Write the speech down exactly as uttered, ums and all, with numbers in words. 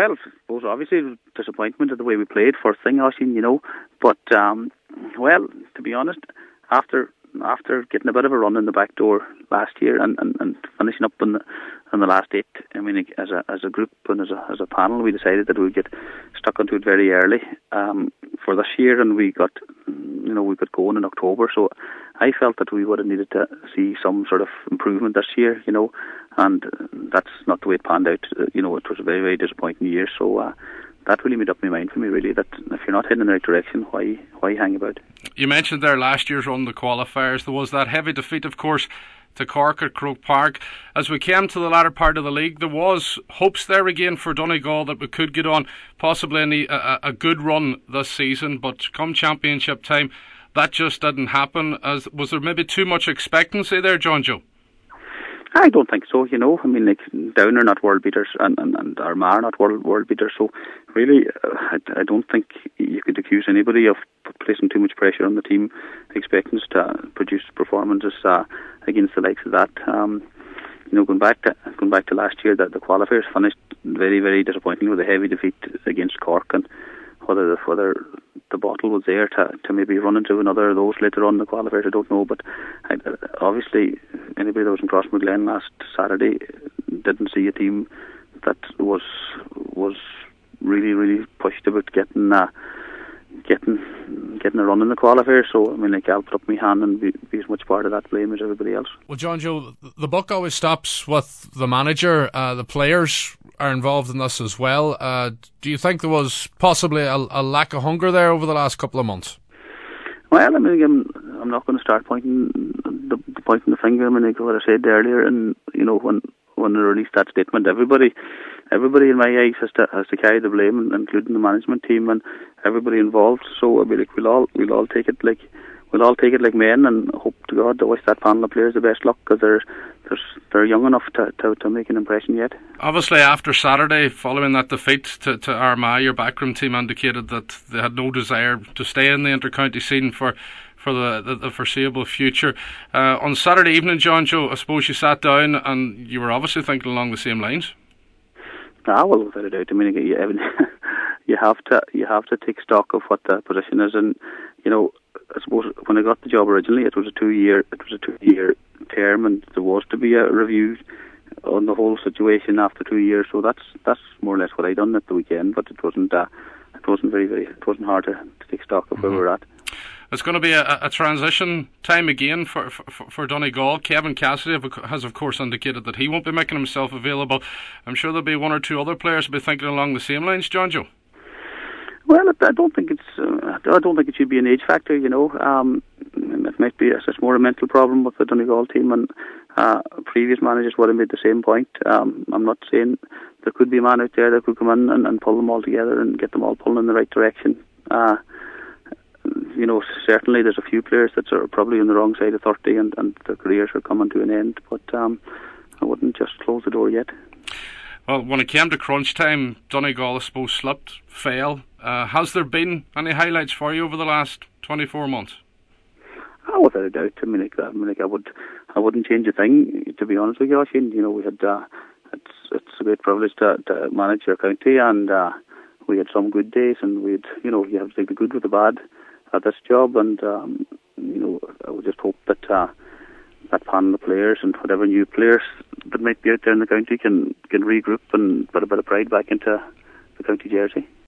Well, I suppose obviously disappointment at the way we played first thing, Oisín, you know. But um, well, to be honest, after after getting a bit of a run in the back door last year and, and, and finishing up in the, in the last eight, I mean, as a as a group and as a as a panel, we decided that we'd get stuck into it very early um, for this year, and we got you know we got going in October. So I felt that we would have needed to see some sort of improvement this year, you know, and that's not the way it panned out. You know, it was a very very disappointing year. So. Uh, That really made up my mind for me, really, that if you're not heading in the right direction, why why hang about? You mentioned there last year's run, the qualifiers. There was that heavy defeat, of course, to Cork at Croke Park. As we came to the latter part of the league, there was hopes there again for Donegal that we could get on possibly any, a, a good run this season, but come championship time, that just didn't happen. As was there maybe too much expectancy there, John Joe? I don't think so, you know. I mean, like, Down are not world beaters and, and, and Armagh are not world, world beaters. So, really, uh, I, I don't think you could accuse anybody of placing too much pressure on the team, expecting us to produce performances uh, against the likes of that. Um, you know, going back to going back to last year, that the qualifiers finished very, very disappointing with a heavy defeat against Cork, and whether the, whether the bottle was there to, to maybe run into another of those later on in the qualifiers, I don't know. But I, obviously, anybody that was in Crossmaglen last Saturday didn't see a team that was was really, really pushed about getting uh, getting getting a run in the qualifiers. So, I mean, like, I'll put up my hand and be, be as much part of that blame as everybody else. Well, John Joe, the buck always stops with the manager. Uh, the players are involved in this as well. Uh, do you think there was possibly a, a lack of hunger there over the last couple of months? Well, I mean, again, I'm not going to start pointing the, pointing the finger. I mean, like what I said earlier, and you know, when when I released that statement, everybody, everybody in my eyes has to has to carry the blame, including the management team and everybody involved. So, I mean, like, we'll all we'll all take it like we'll all take it like men, and hope to God to wish that panel of players the best luck, because they're they're they're young enough to, to to make an impression yet. Obviously, after Saturday, following that defeat to, to Armagh, your backroom team indicated that they had no desire to stay in the inter-county scene for for the, the, the foreseeable future. Uh, on Saturday evening, John Joe, I suppose you sat down and you were obviously thinking along the same lines. Ah, well, without a doubt. I mean, you, you have to you have to take stock of what the position is, and you know, I suppose when I got the job originally, it was a two year it was a two year term, and there was to be a review on the whole situation after two years. So that's that's more or less what I done at the weekend. But it wasn't uh, it wasn't very very it wasn't hard to, to take stock of mm-hmm. where we're at. It's going to be a, a transition time again for, for for Donegal. Kevin Cassidy has, of course, indicated that he won't be making himself available. I'm sure there'll be one or two other players will be thinking along the same lines, John Joe. Well, I don't think it's. Uh, I don't think it should be an age factor. You know, um, it might be. It's more a mental problem with the Donegal team, and uh, previous managers would have made the same point. Um, I'm not saying there could be a man out there that could come in and, and pull them all together and get them all pulling in the right direction. Uh, you know, certainly there's a few players that are probably on the wrong side of thirty, and, and their careers are coming to an end. But um, I wouldn't just close the door yet. Well, when it came to crunch time, Donegal, I suppose, slipped, fell. Uh, has there been any highlights for you over the last twenty-four months? Oh, without a doubt. I mean, like, I mean, like, I would, I wouldn't change a thing, to be honest with you, Oisín. You know, we had, uh, it's, it's a great privilege to, to manage your county, and uh, we had some good days, and we'd, you know, you have to take the good with the bad at this job, and um, you know, I would just hope that uh, that panel of players and whatever new players that might be out there in the county can can regroup and put a bit of pride back into the county jersey.